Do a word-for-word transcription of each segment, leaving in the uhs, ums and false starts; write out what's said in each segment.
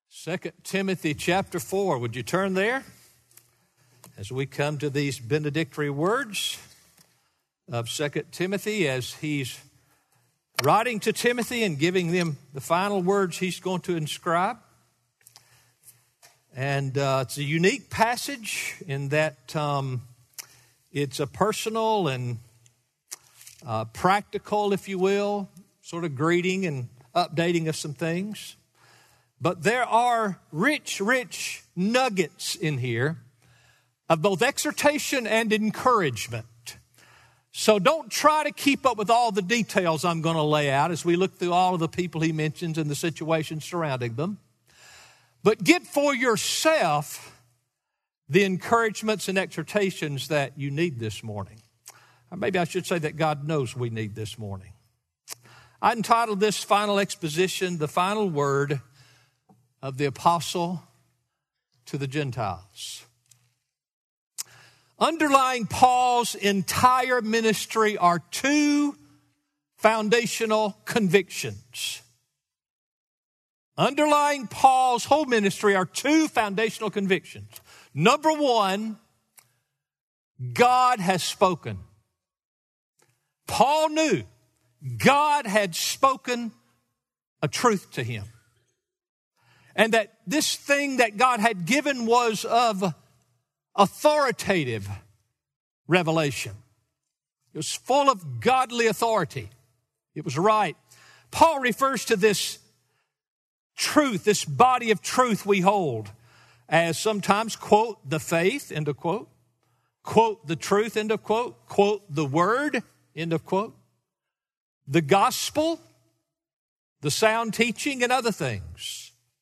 Second Timothy chapter four. Would you turn there as we come to these benedictory words of Second Timothy as he's writing to Timothy and giving them the final words he's going to inscribe. And uh, it's a unique passage in that um, it's a personal and uh, practical, if you will, sort of greeting and updating of some things. But there are rich, rich nuggets in here of both exhortation and encouragement. So don't try to keep up with all the details I'm going to lay out as we look through all of the people he mentions and the situations surrounding them. But get for yourself the encouragements and exhortations that you need this morning. Or maybe I should say that God knows we need this morning. I entitled this final exposition, The Final Word of the Apostle to the Gentiles. Underlying Paul's entire ministry are two foundational convictions. Underlying Paul's whole ministry are two foundational convictions. Number one, God has spoken. Paul knew God had spoken a truth to him. And that this thing that God had given was of authoritative revelation. It was full of godly authority. It was right. Paul refers to this truth, this body of truth we hold, as sometimes, quote, the faith, end of quote, quote, the truth, end of quote, quote, the word, end of quote, the gospel, the sound teaching, and other things.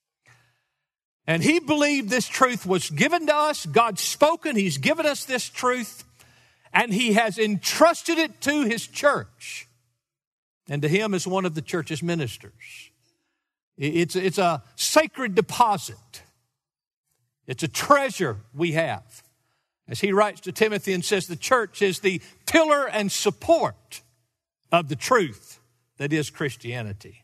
And he believed this truth was given to us. God's spoken. He's given us this truth. And he has entrusted it to his church. And to him as one of the church's ministers. It's, it's a sacred deposit. It's a treasure we have. As he writes to Timothy and says, the church is the pillar and support of the truth that is Christianity.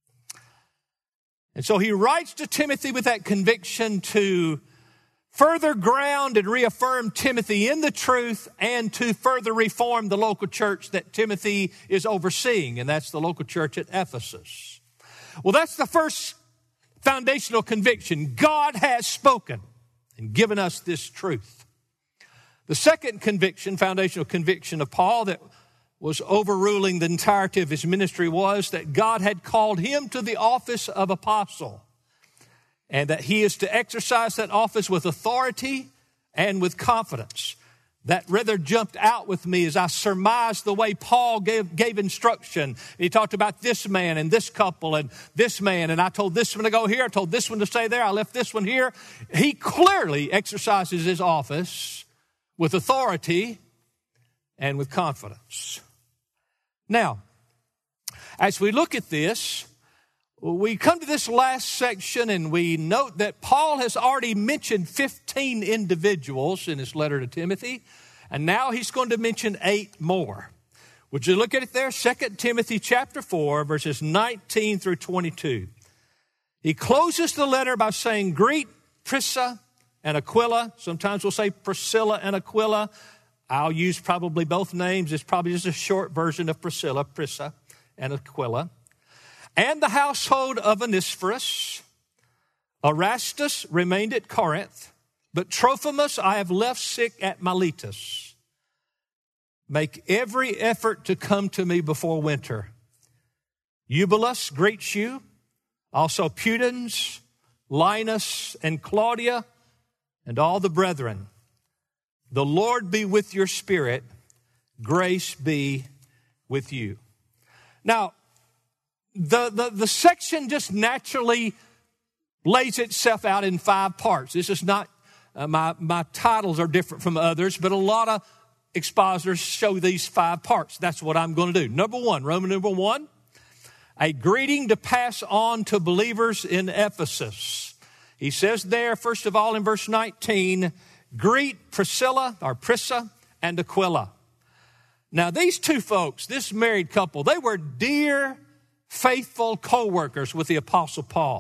And so he writes to Timothy with that conviction to further ground and reaffirm Timothy in the truth and to further reform the local church that Timothy is overseeing, and that's the local church at Ephesus. Well, that's the first foundational conviction. God has spoken and given us this truth. The second conviction, foundational conviction of Paul that was overruling the entirety of his ministry was that God had called him to the office of apostle and that he is to exercise that office with authority and with confidence. That rather jumped out with me as I surmised the way Paul gave, gave instruction. He talked about this man and this couple and this man, and I told this one to go here, I told this one to stay there, I left this one here. He clearly exercises his office with authority and with confidence. Now, as we look at this, we come to this last section and we note that Paul has already mentioned fifteen individuals in his letter to Timothy, and now he's going to mention eight more. Would you look at it there? Second Timothy chapter four, verses nineteen through twenty-two. He closes the letter by saying, greet Prisca and Aquila. Sometimes we'll say Priscilla and Aquila. I'll use probably both names. It's probably just a short version of Priscilla, Prisca, and Aquila. And the household of Onesiphorus. Erastus remained at Corinth, but Trophimus I have left sick at Miletus. Make every effort to come to me before winter. Eubulus greets you, also Pudens, Linus, and Claudia, and all the brethren. The Lord be with your spirit. Grace be with you. Now, the, the, the section just naturally lays itself out in five parts. This is not, uh, my, my titles are different from others, but a lot of expositors show these five parts. That's what I'm going to do. Number one, Roman number one, a greeting to pass on to believers in Ephesus. He says there, first of all, in verse nineteen, greet Priscilla, or Prisca, and Aquila. Now, these two folks, this married couple, they were dear, faithful co-workers with the Apostle Paul.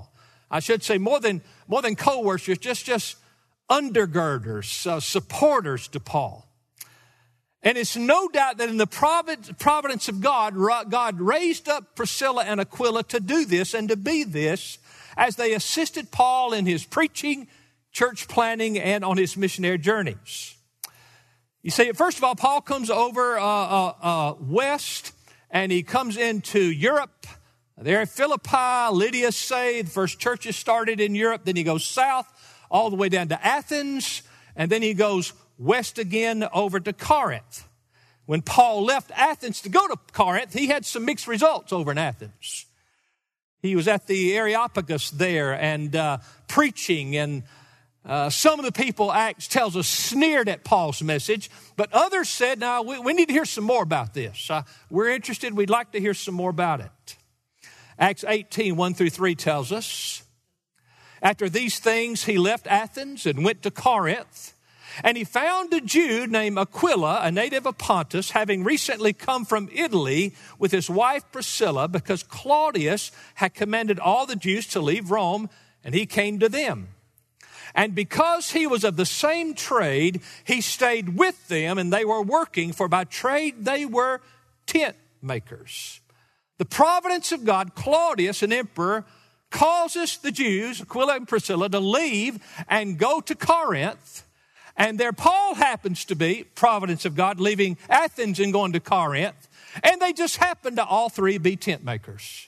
I should say more than, more than co-workers, just, just undergirders, uh, supporters to Paul. And it's no doubt that in the providence of God, God raised up Priscilla and Aquila to do this and to be this as they assisted Paul in his preaching, church planning, and on his missionary journeys. You see, first of all, Paul comes over uh, uh, uh, west, and he comes into Europe. There in Philippi, Lydia saved. The first churches started in Europe. Then he goes south all the way down to Athens, and then he goes west again over to Corinth. When Paul left Athens to go to Corinth, he had some mixed results over in Athens. He was at the Areopagus there and uh, preaching, and uh, some of the people, Acts tells us, sneered at Paul's message, but others said, no, we, we need to hear some more about this. Uh, we're interested. We'd like to hear some more about it. Acts eighteen, one through three tells us, after these things, he left Athens and went to Corinth. And he found a Jew named Aquila, a native of Pontus, having recently come from Italy with his wife Priscilla, because Claudius had commanded all the Jews to leave Rome, and he came to them. And because he was of the same trade, he stayed with them, and they were working, for by trade they were tent makers. The providence of God, Claudius, an emperor, causes the Jews, Aquila and Priscilla, to leave and go to Corinth. And there Paul happens to be, providence of God, leaving Athens and going to Corinth. And they just happen to all three be tent makers.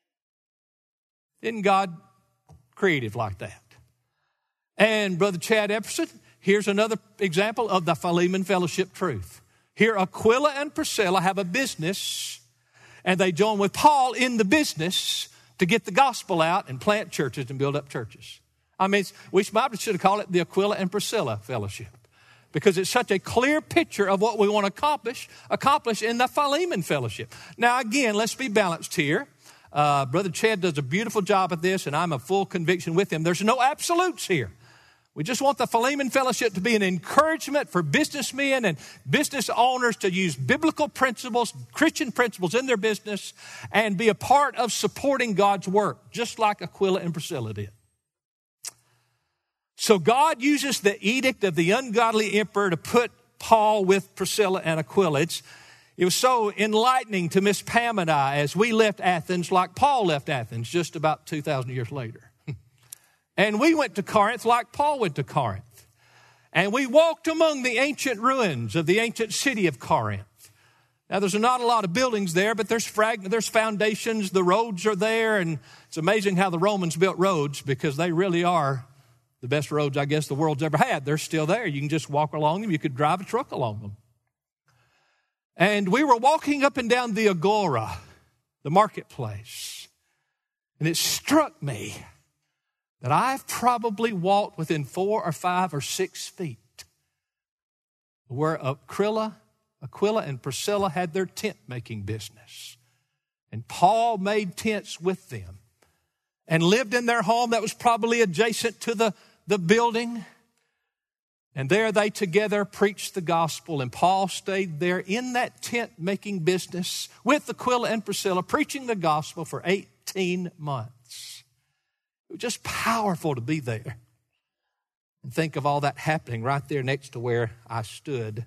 Isn't God creative like that? And Brother Chad Epperson, here's another example of the Philemon Fellowship truth. Here Aquila and Priscilla have a business, and they join with Paul in the business to get the gospel out and plant churches and build up churches. I mean, we probably should have called it the Aquila and Priscilla Fellowship, because it's such a clear picture of what we want to accomplish, accomplish in the Philemon Fellowship. Now, again, let's be balanced here. Uh, Brother Chad does a beautiful job at this, and I'm a full conviction with him. There's no absolutes here. We just want the Philemon Fellowship to be an encouragement for businessmen and business owners to use biblical principles, Christian principles in their business, and be a part of supporting God's work, just like Aquila and Priscilla did. So God uses the edict of the ungodly emperor to put Paul with Priscilla and Aquila. It's, it was so enlightening to Miss Pam and I as we left Athens like Paul left Athens just about two thousand years later. And we went to Corinth like Paul went to Corinth. And we walked among the ancient ruins of the ancient city of Corinth. Now, there's not a lot of buildings there, but there's frag- there's foundations. The roads are there. And it's amazing how the Romans built roads, because they really are the best roads, I guess, the world's ever had. They're still there. You can just walk along them. You could drive a truck along them. And we were walking up and down the Agora, the marketplace. And it struck me that I've probably walked within four or five or six feet where Aquila, Aquila and Priscilla had their tent-making business. And Paul made tents with them and lived in their home that was probably adjacent to the, the building. And there they together preached the gospel, and Paul stayed there in that tent-making business with Aquila and Priscilla, preaching the gospel for eighteen months. It was just powerful to be there and think of all that happening right there next to where I stood.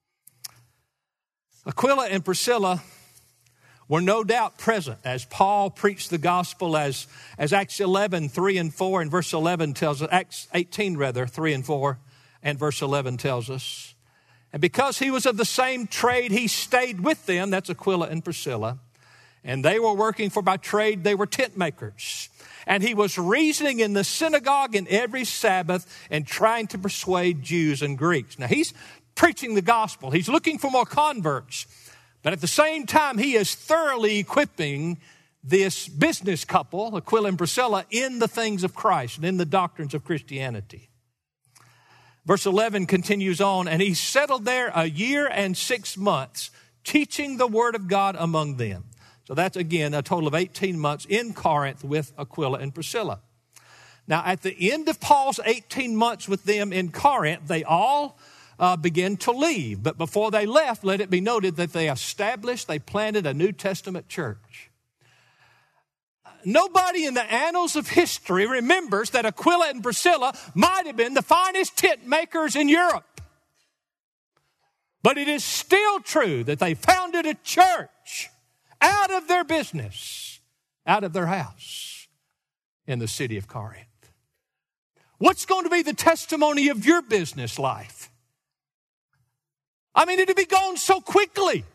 Aquila and Priscilla were no doubt present as Paul preached the gospel, as, as Acts eleven, three and four, and verse eleven tells us, Acts eighteen rather, three and four, and verse eleven tells us. And because he was of the same trade, he stayed with them, that's Aquila and Priscilla, and they were working, for by trade they were tent makers. And he was reasoning in the synagogue in every Sabbath and trying to persuade Jews and Greeks. Now, he's preaching the gospel. He's looking for more converts. But at the same time, he is thoroughly equipping this business couple, Aquila and Priscilla, in the things of Christ and in the doctrines of Christianity. Verse eleven continues on, and he settled there a year and six months, teaching the word of God among them. So that's, again, a total of eighteen months in Corinth with Aquila and Priscilla. Now, at the end of Paul's eighteen months with them in Corinth, they all uh, began to leave. But before they left, let it be noted that they established, they planted a New Testament church. nobody in the annals of history remembers that Aquila and Priscilla might have been the finest tent makers in Europe. But it is still true that they founded a church out of their business, out of their house in the city of Corinth. What's going to be the testimony of your business life? I mean, it'll be gone so quickly.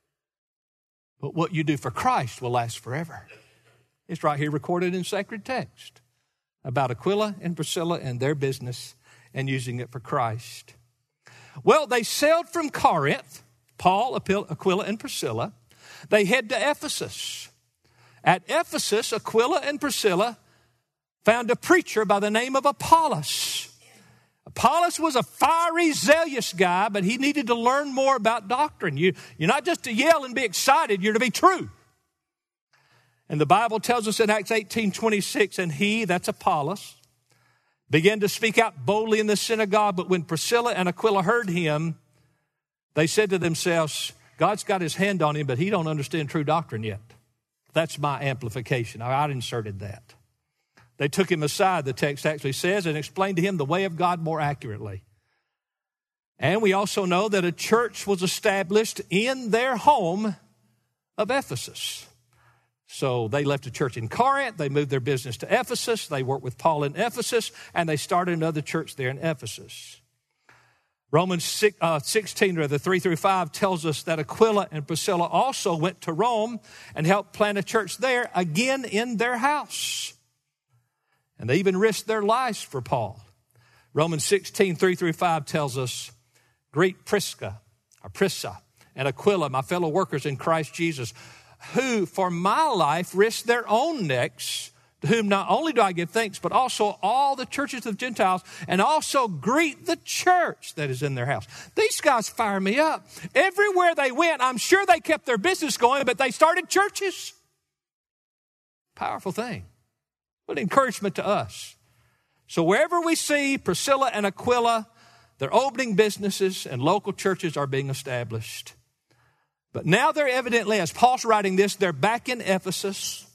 But what you do for Christ will last forever. It's right here recorded in sacred text about Aquila and Priscilla and their business and using it for Christ. Well, they sailed from Corinth, Paul, Aquila, and Priscilla. They head to Ephesus. At Ephesus, Aquila and Priscilla found a preacher by the name of Apollos. Apollos was a fiery, zealous guy, but he needed to learn more about doctrine. You, you're not just to yell and be excited, you're to be true. And the Bible tells us in Acts eighteen twenty-six, and he, that's Apollos, began to speak out boldly in the synagogue. But when Priscilla and Aquila heard him, they said to themselves, God's got his hand on him, but he don't understand true doctrine yet. That's my amplification. I inserted that. They took him aside, the text actually says, and explained to him the way of God more accurately. And we also know that a church was established in their home of Ephesus. So they left a church in Corinth, they moved their business to Ephesus, they worked with Paul in Ephesus, and they started another church there in Ephesus. Romans sixteen, or the three through five, tells us that Aquila and Priscilla also went to Rome and helped plant a church there, again in their house. And they even risked their lives for Paul. Romans sixteen, three through five tells us, greet Prisca, or Prisca, and Aquila, my fellow workers in Christ Jesus, who for my life risked their own necks, to whom not only do I give thanks, but also all the churches of Gentiles, and also greet the church that is in their house. These guys fire me up. Everywhere they went, I'm sure they kept their business going, but they started churches. Powerful thing. What encouragement to us. So wherever we see Priscilla and Aquila, they're opening businesses and local churches are being established. But now they're evidently, as Paul's writing this, they're back in Ephesus.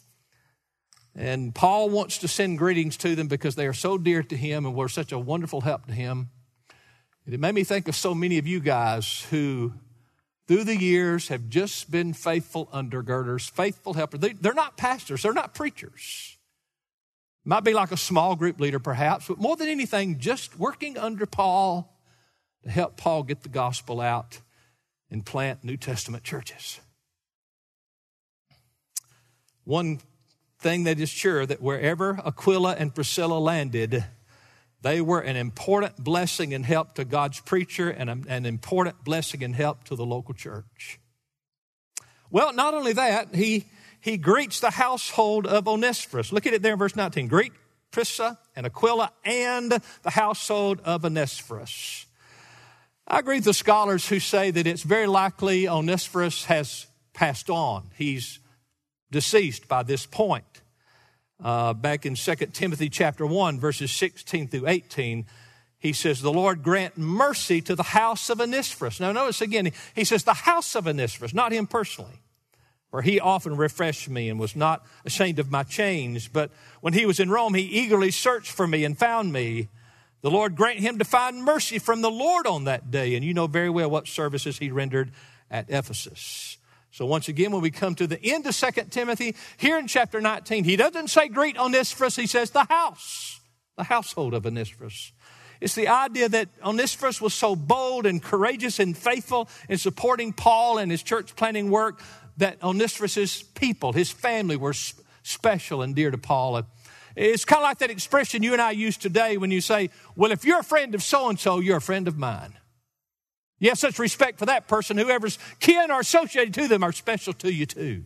And Paul wants to send greetings to them because they are so dear to him and were such a wonderful help to him. And it made me think of so many of you guys who, through the years, have just been faithful undergirders, faithful helpers. They, they're not pastors. They're not preachers. Might be like a small group leader perhaps, but more than anything, just working under Paul to help Paul get the gospel out and plant New Testament churches. One thing that is sure, that wherever Aquila and Priscilla landed, they were an important blessing and help to God's preacher and an important blessing and help to the local church. Well, not only that, he... He greets the household of Onesiphorus. Look at it there in verse nineteen. Greet Prisca and Aquila and the household of Onesiphorus. I agree with the scholars who say that it's very likely Onesiphorus has passed on. He's deceased by this point. Uh, back in Second Timothy chapter one, verses sixteen through eighteen, he says, the Lord grant mercy to the house of Onesiphorus. Now notice again, he says the house of Onesiphorus, not him personally. For he often refreshed me and was not ashamed of my chains. But when he was in Rome, he eagerly searched for me and found me. The Lord grant him to find mercy from the Lord on that day. And you know very well what services he rendered at Ephesus. So once again, when we come to the end of Second Timothy, here in chapter nineteen, he doesn't say greet Onesiphorus, he says the house, the household of Onesiphorus. It's the idea that Onesiphorus was so bold and courageous and faithful in supporting Paul and his church planting work, that Onesiphorus' people, his family, were special and dear to Paul. It's kind of like that expression you and I use today when you say, well, if you're a friend of so-and-so, you're a friend of mine. You have such respect for that person. Whoever's kin or associated to them are special to you too.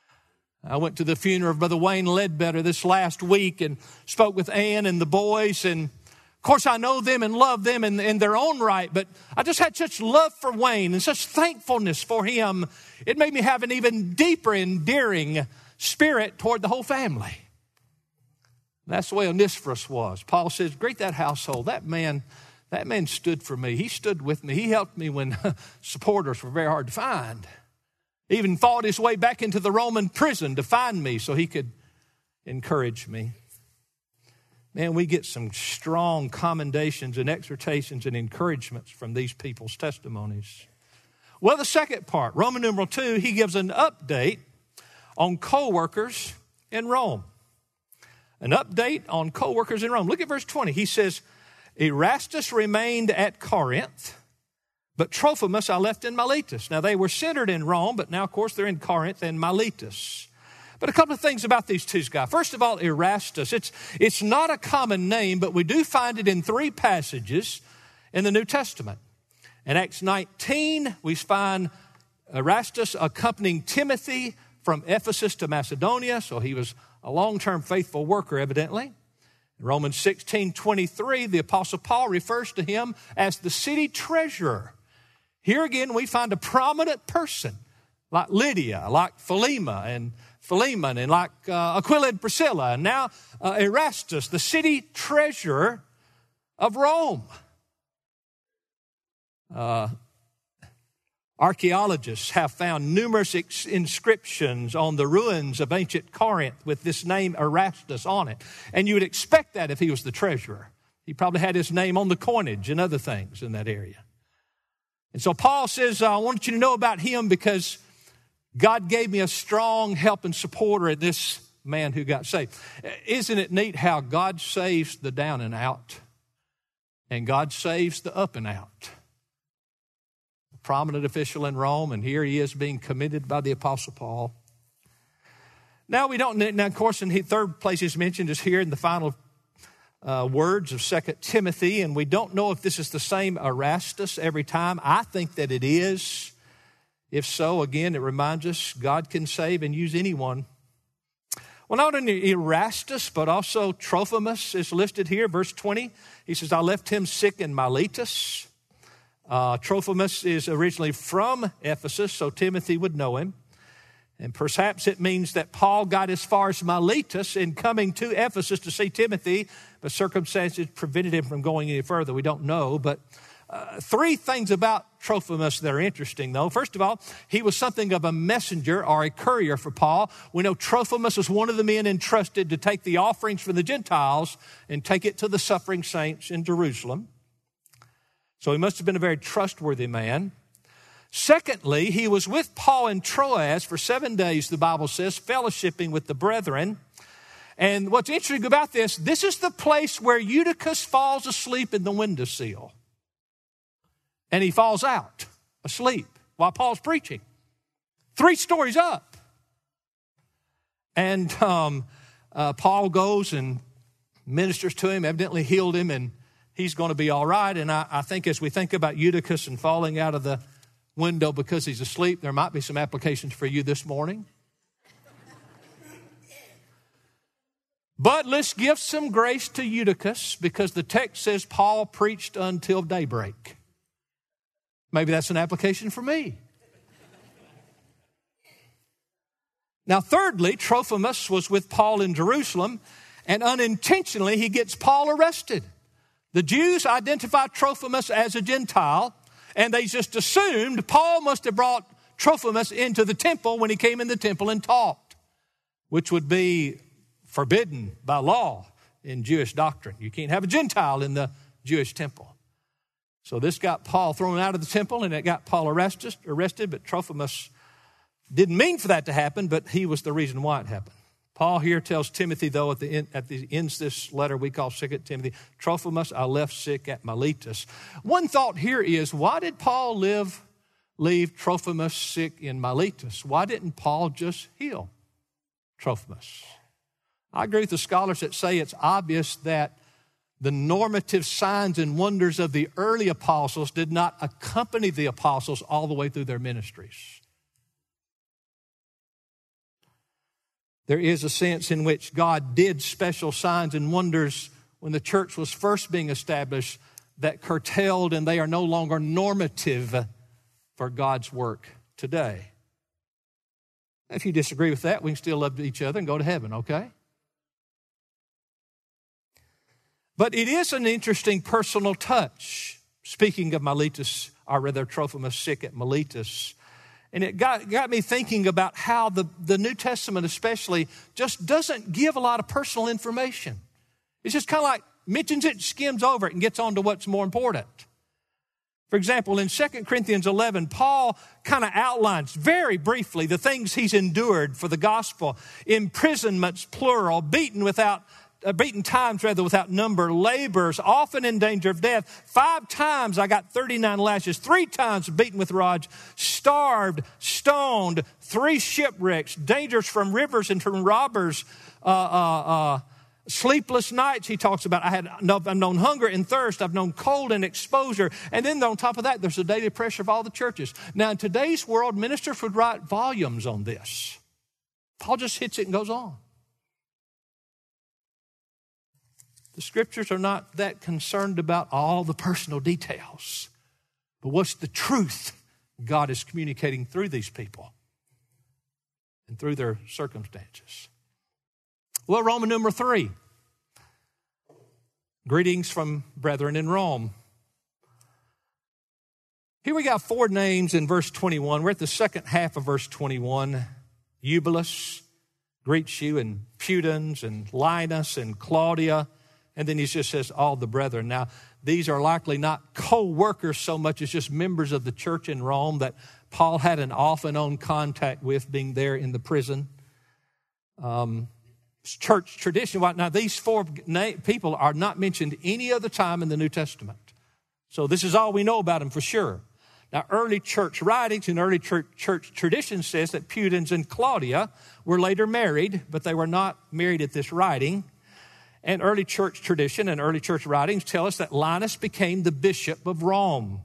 I went to the funeral of Brother Wayne Ledbetter this last week and spoke with Ann and the boys. And of course, I know them and love them in, in their own right, but I just had such love for Wayne and such thankfulness for him. It made me have an even deeper, endearing spirit toward the whole family. That's the way Onesiphorus was. Paul says, greet that household. That man, that man stood for me. He stood with me. He helped me when supporters were very hard to find. He even fought his way back into the Roman prison to find me so he could encouraged me. Man, we get some strong commendations and exhortations and encouragements from these people's testimonies. Well, the second part, Roman numeral two, he gives an update on co-workers in Rome. An update on co-workers in Rome. Look at verse twenty. He says, Erastus remained at Corinth, but Trophimus I left in Miletus. Now, they were centered in Rome, but now, of course, they're in Corinth and Miletus. But a couple of things about these two guys. First of all, Erastus. It's, it's not a common name, but we do find it in three passages in the New Testament. In Acts nineteen, we find Erastus accompanying Timothy from Ephesus to Macedonia, so he was a long-term faithful worker, evidently. In Romans sixteen twenty-three, the Apostle Paul refers to him as the city treasurer. Here again, we find a prominent person like Lydia, like Philema and Philemon, and like uh, Aquila and Priscilla, and now uh, Erastus, the city treasurer of Rome. Uh, archaeologists have found numerous ex- inscriptions on the ruins of ancient Corinth with this name Erastus on it. And you would expect that if he was the treasurer. He probably had his name on the coinage and other things in that area. And so Paul says, I want you to know about him because God gave me a strong help and supporter in this man who got saved. Isn't it neat how God saves the down and out and God saves the up and out? A prominent official in Rome, and here he is being commended by the Apostle Paul. Now we don't, now of course in the third place he's mentioned is here in the final uh, words of Second Timothy, and we don't know if this is the same Erastus every time. I think that it is. If so, again, it reminds us God can save and use anyone. Well, not only Erastus, but also Trophimus is listed here. Verse twenty, he says, I left him sick in Miletus. Uh, Trophimus is originally from Ephesus, so Timothy would know him. And perhaps it means that Paul got as far as Miletus in coming to Ephesus to see Timothy, but circumstances prevented him from going any further. We don't know, but Uh, three things about Trophimus that are interesting, though. First of all, he was something of a messenger or a courier for Paul. We know Trophimus was one of the men entrusted to take the offerings from the Gentiles and take it to the suffering saints in Jerusalem. So he must have been a very trustworthy man. Secondly, he was with Paul in Troas for seven days, the Bible says, fellowshipping with the brethren. And what's interesting about this, this is the place where Eutychus falls asleep in the windowsill. And he falls out asleep while Paul's preaching. Three stories up. And um, uh, Paul goes and ministers to him, evidently healed him, and he's going to be all right. And I, I think as we think about Eutychus and falling out of the window because he's asleep, there might be some applications for you this morning. But let's give some grace to Eutychus because the text says Paul preached until daybreak. Maybe that's an application for me. Now, thirdly, Trophimus was with Paul in Jerusalem, and unintentionally he gets Paul arrested. The Jews identified Trophimus as a Gentile, and they just assumed Paul must have brought Trophimus into the temple when he came in the temple and taught, which would be forbidden by law in Jewish doctrine. You can't have a Gentile in the Jewish temple. So this got Paul thrown out of the temple, and it got Paul arrested, arrested, but Trophimus didn't mean for that to happen, but he was the reason why it happened. Paul here tells Timothy, though, at the end, at the end of this letter we call Second Timothy, Trophimus I left sick at Miletus. One thought here is, why did Paul live, leave Trophimus sick in Miletus? Why didn't Paul just heal Trophimus? I agree with the scholars that say it's obvious that the normative signs and wonders of the early apostles did not accompany the apostles all the way through their ministries. There is a sense in which God did special signs and wonders when the church was first being established that curtailed, and they are no longer normative for God's work today. If you disagree with that, we can still love each other and go to heaven, okay? But it is an interesting personal touch. Speaking of Miletus, or rather Trophimus sick at Miletus, And it got, got me thinking about how the, the New Testament especially just doesn't give a lot of personal information. It's just kind of like mentions it, skims over it, and gets on to what's more important. For example, in Second Corinthians eleven, Paul kind of outlines very briefly the things he's endured for the gospel. Imprisonments, plural, beaten without, uh, beaten times rather without number, labors, often in danger of death. Five times I got thirty-nine lashes, three times beaten with rods, starved, stoned, three shipwrecks, dangers from rivers and from robbers, uh, uh, uh, sleepless nights, he talks about. I had, I've known hunger and thirst. I've known cold and exposure. And then on top of that, there's the daily pressure of all the churches. Now, in today's world, ministers would write volumes on this. Paul just hits it and goes on. The scriptures are not that concerned about all the personal details. But what's the truth God is communicating through these people and through their circumstances? Well, Roman number three. Greetings from brethren in Rome. Here we got four names in verse twenty-one. We're at the second half of verse twenty-one. Eubulus greets you, and Pudens, and Linus, and Claudia. And then he just says, all the brethren. Now, these are likely not co-workers so much as just members of the church in Rome that Paul had an off and on contact with, being there in the prison. Um... Church tradition. Now, these four people are not mentioned any other time in the New Testament. So this is all we know about them for sure. Now, early church writings and early church, church tradition says that Pudens and Claudia were later married, but they were not married at this writing. And early church tradition and early church writings tell us that Linus became the bishop of Rome.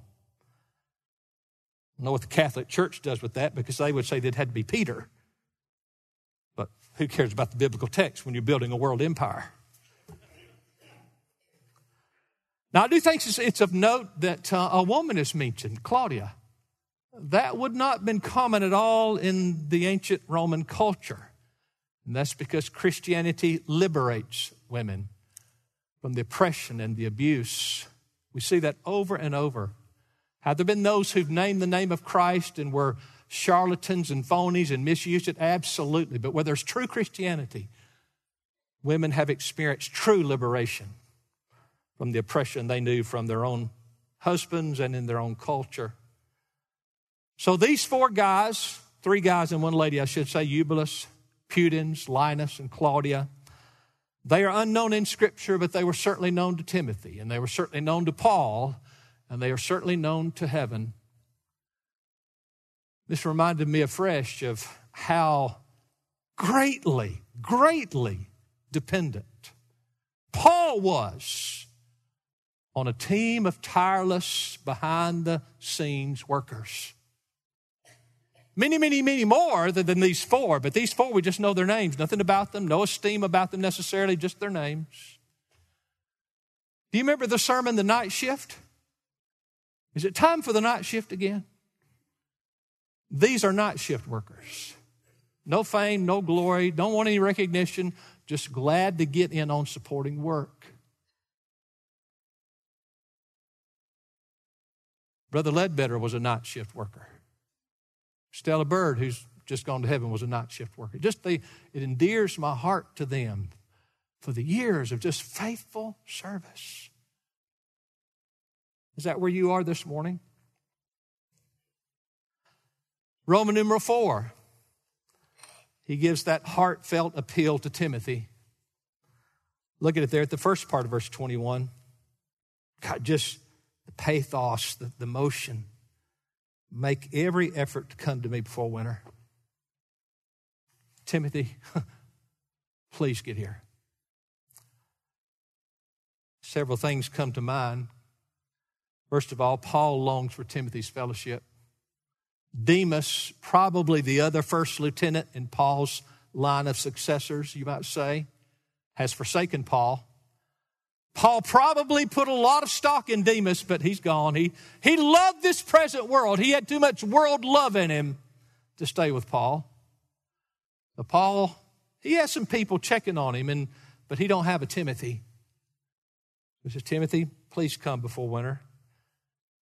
I don't know what the Catholic Church does with that, because they would say that it had to be Peter. But who cares about the biblical text when you're building a world empire? Now, I do think it's of note that uh, a woman is mentioned, Claudia. That would not have been common at all in the ancient Roman culture. And that's because Christianity liberates women from the oppression and the abuse. We see that over and over. Have there been those who've named the name of Christ and were charlatans and phonies and misused it? Absolutely. But where there's true Christianity, women have experienced true liberation from the oppression they knew from their own husbands and in their own culture. So these four guys, three guys and one lady, I should say, Eubulus, Pudens, Linus, and Claudia, they are unknown in Scripture, but they were certainly known to Timothy, and they were certainly known to Paul, and they are certainly known to heaven. This reminded me afresh of how greatly, greatly dependent Paul was on a team of tireless, behind-the-scenes workers. Many, many, many more than, than these four, but these four, we just know their names. Nothing about them, no esteem about them necessarily, just their names. Do you remember the sermon, The Night Shift? Is it time for the night shift again? These are night shift workers. No fame, no glory, don't want any recognition, just glad to get in on supporting work. Brother Ledbetter was a night shift worker. Stella Bird, who's just gone to heaven, was a night shift worker. Just the, it endears my heart to them for the years of just faithful service. Is that where you are this morning? Roman numeral four. He gives that heartfelt appeal to Timothy. Look at it there at the first part of verse twenty-one. God, just the pathos, the, the motion. Make every effort to come to me before winter. Timothy, please get here. Several things come to mind. First of all, Paul longs for Timothy's fellowship. Demas, probably the other first lieutenant in Paul's line of successors, you might say, has forsaken Paul. Paul probably put a lot of stock in Demas, but he's gone. He, he loved this present world. He had too much world love in him to stay with Paul. But Paul, he has some people checking on him, and but he don't have a Timothy. He says, Timothy, please come before winter.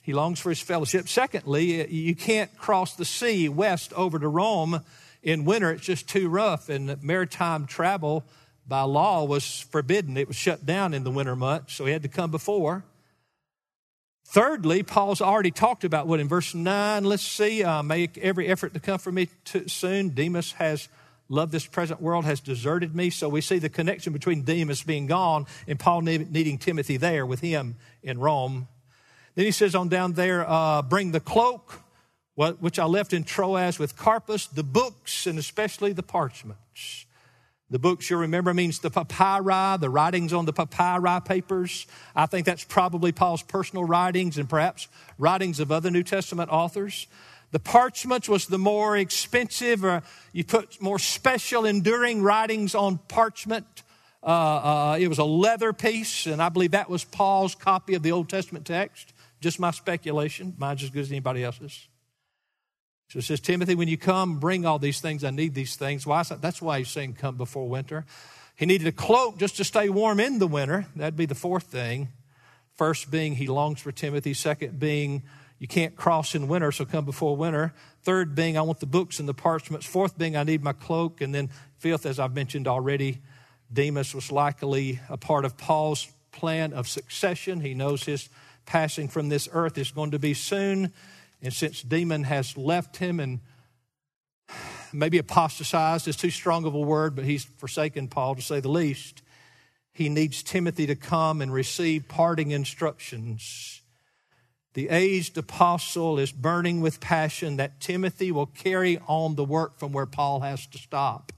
He longs for his fellowship. Secondly, you can't cross the sea west over to Rome in winter. It's just too rough, and maritime travel by law was forbidden. It was shut down in the winter months, so he had to come before. Thirdly, Paul's already talked about what in verse nine, let's see, uh, make every effort to come for me too soon. Demas has loved this present world, has deserted me. So we see the connection between Demas being gone and Paul needing Timothy there with him in Rome. Then he says on down there, uh, bring the cloak, which I left in Troas with Carpus, the books, and especially the parchments. The books, you'll remember, means the papyri, the writings on the papyri papers. I think that's probably Paul's personal writings and perhaps writings of other New Testament authors. The parchments was the more expensive, or you put more special, enduring writings on parchment. Uh, uh, it was a leather piece, and I believe that was Paul's copy of the Old Testament text. Just my speculation. Mine's as good as anybody else's. So it says, Timothy, when you come, bring all these things. I need these things. Why? That's why he's saying come before winter. He needed a cloak just to stay warm in the winter. That'd be the fourth thing. First being he longs for Timothy. Second being you can't cross in winter, so come before winter. Third being I want the books and the parchments. Fourth being I need my cloak. And then fifth, as I've mentioned already, Demas was likely a part of Paul's plan of succession. He knows his passing from this earth is going to be soon. And since Demas has left him and maybe apostatized is too strong of a word, but he's forsaken Paul to say the least, he needs Timothy to come and receive parting instructions. The aged apostle is burning with passion that Timothy will carry on the work from where Paul has to stop.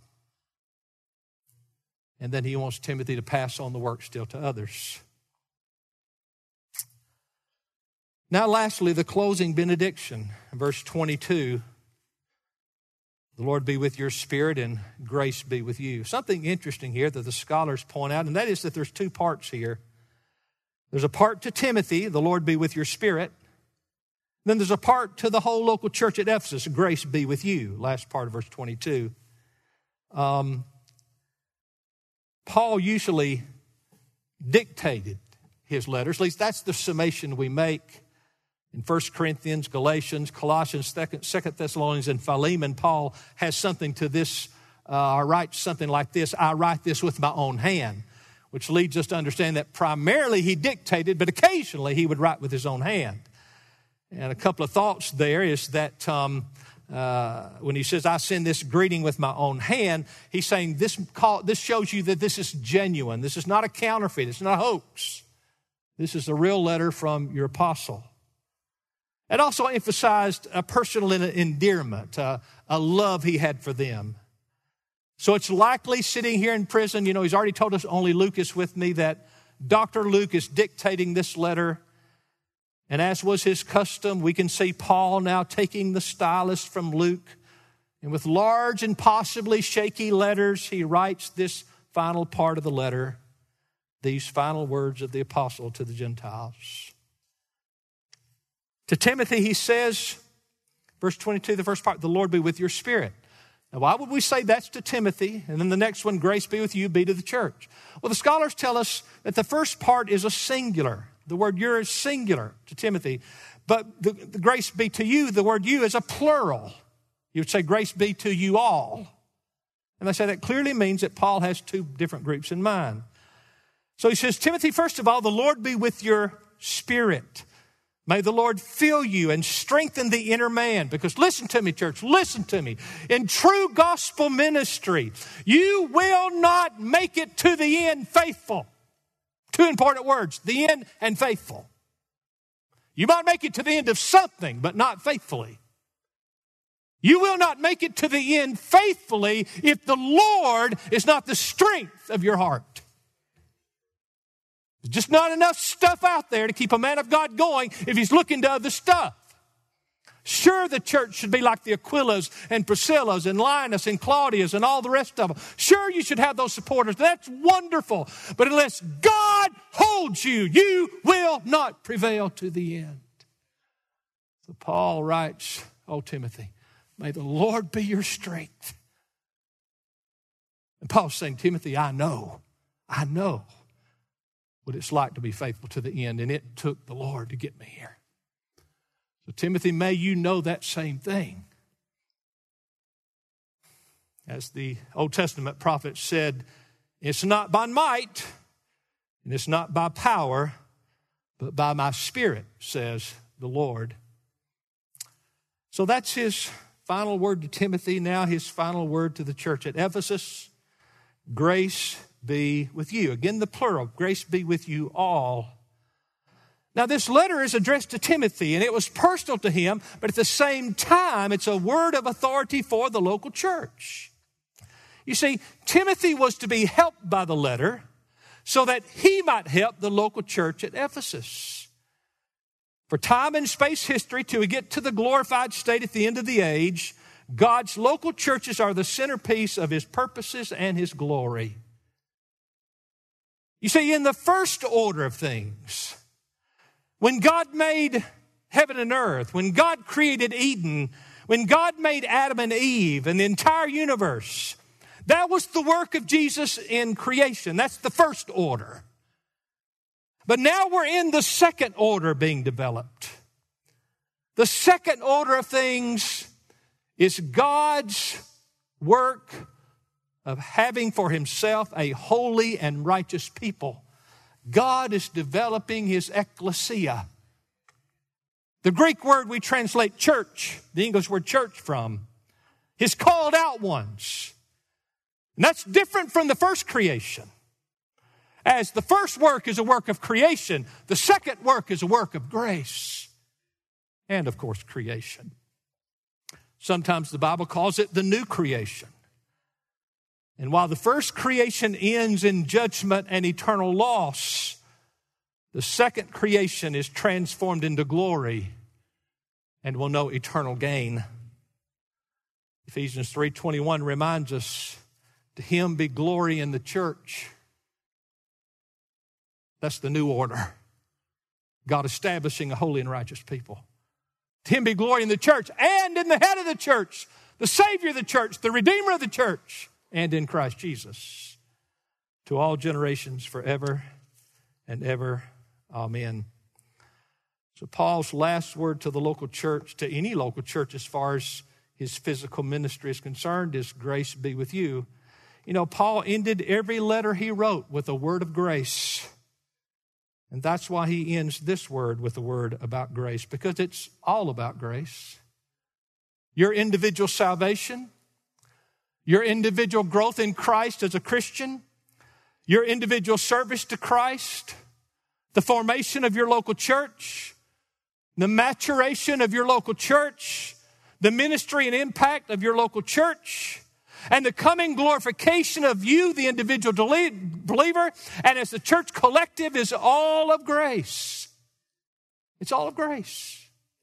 And then he wants Timothy to pass on the work still to others. Now, lastly, the closing benediction, verse twenty-two. The Lord be with your spirit and grace be with you. Something interesting here that the scholars point out, and that is that there's two parts here. There's a part to Timothy, the Lord be with your spirit. Then there's a part to the whole local church at Ephesus, grace be with you, last part of verse twenty-two. Um, Paul usually dictated his letters, at least that's the summation we make. In First Corinthians, Galatians, Colossians, Second Thessalonians, and Philemon, Paul has something to this, uh, or writes something like this, I write this with my own hand, which leads us to understand that primarily he dictated, but occasionally he would write with his own hand. And a couple of thoughts there is that um, uh, when he says, I send this greeting with my own hand, he's saying this, call, this shows you that this is genuine. This is not a counterfeit. It's not a hoax. This is the real letter from your apostle. It also emphasized a personal endearment, uh, a love he had for them. So it's likely sitting here in prison, you know, he's already told us only Luke is with me, that Doctor Luke is dictating this letter. And as was his custom, we can see Paul now taking the stylus from Luke. And with large and possibly shaky letters, he writes this final part of the letter, these final words of the apostle to the Gentiles. To Timothy, he says, verse twenty-two, the first part, the Lord be with your spirit. Now, why would we say that's to Timothy? And then the next one, grace be with you, be to the church. Well, the scholars tell us that the first part is a singular. The word you is singular to Timothy. But the, the grace be to you, the word you is a plural. You would say grace be to you all. And they say that clearly means that Paul has two different groups in mind. So he says, Timothy, first of all, the Lord be with your spirit. May the Lord fill you and strengthen the inner man. Because listen to me, church, listen to me. In true gospel ministry, you will not make it to the end faithful. Two important words, the end and faithful. You might make it to the end of something, but not faithfully. You will not make it to the end faithfully if the Lord is not the strength of your heart. There's just not enough stuff out there to keep a man of God going if he's looking to other stuff. Sure, the church should be like the Aquilas and Priscillas and Linus and Claudius and all the rest of them. Sure, you should have those supporters. That's wonderful. But unless God holds you, you will not prevail to the end. So Paul writes, oh, Timothy, may the Lord be your strength. And Paul's saying, Timothy, I know, I know what it's like to be faithful to the end, and it took the Lord to get me here. So Timothy, may you know that same thing. As the Old Testament prophet said, it's not by might, and it's not by power, but by my Spirit, says the Lord. So that's his final word to Timothy. Now his final word to the church at Ephesus. Grace be with you. Again, the plural. Grace be with you all. Now this letter is addressed to Timothy, and it was personal to him, but at the same time, it's a word of authority for the local church. You see, Timothy was to be helped by the letter so that he might help the local church at Ephesus. For time and space history, till we get to the glorified state at the end of the age, God's local churches are the centerpiece of his purposes and his glory. You see, in the first order of things, when God made heaven and earth, when God created Eden, when God made Adam and Eve and the entire universe, that was the work of Jesus in creation. That's the first order. But now we're in the second order being developed. The second order of things is God's work of having for himself a holy and righteous people. God is developing his ecclesia. The Greek word we translate church, the English word church from, his called out ones. And that's different from the first creation. As the first work is a work of creation, the second work is a work of grace. And of course, creation. Sometimes the Bible calls it the new creation. And while the first creation ends in judgment and eternal loss, the second creation is transformed into glory and will know eternal gain. Ephesians three twenty-one reminds us, to him be glory in the church. That's the new order. God establishing a holy and righteous people. To him be glory in the church and in the head of the church, the Savior of the church, the Redeemer of the church, and in Christ Jesus. To all generations forever and ever. Amen. So Paul's last word to the local church, to any local church as far as his physical ministry is concerned, is grace be with you. You know, Paul ended every letter he wrote with a word of grace. And that's why he ends this word with a word about grace, because it's all about grace. Your individual salvation, your individual growth in Christ as a Christian, your individual service to Christ, the formation of your local church, the maturation of your local church, the ministry and impact of your local church, and the coming glorification of you, the individual believer, and as the church collective, is all of grace. It's all of grace.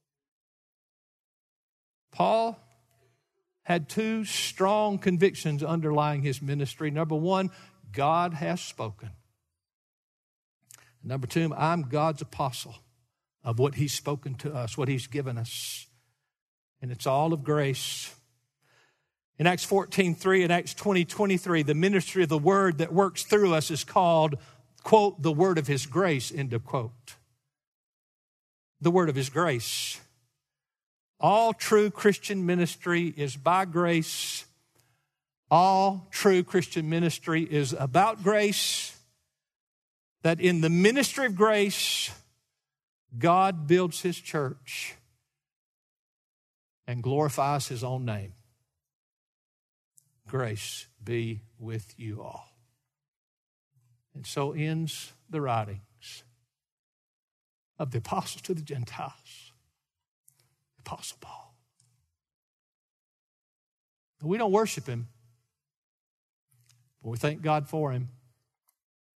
Paul had two strong convictions underlying his ministry. Number one, God has spoken. Number two, I'm God's apostle of what he's spoken to us, what he's given us. And it's all of grace. In Acts fourteen three and Acts twenty twenty-three, the ministry of the word that works through us is called, quote, the word of his grace, end of quote. The word of his grace. All true Christian ministry is by grace. All true Christian ministry is about grace. That in the ministry of grace, God builds his church and glorifies his own name. Grace be with you all. And so ends the writings of the apostle to the Gentiles, the Apostle Paul. We don't worship him, but we thank God for him.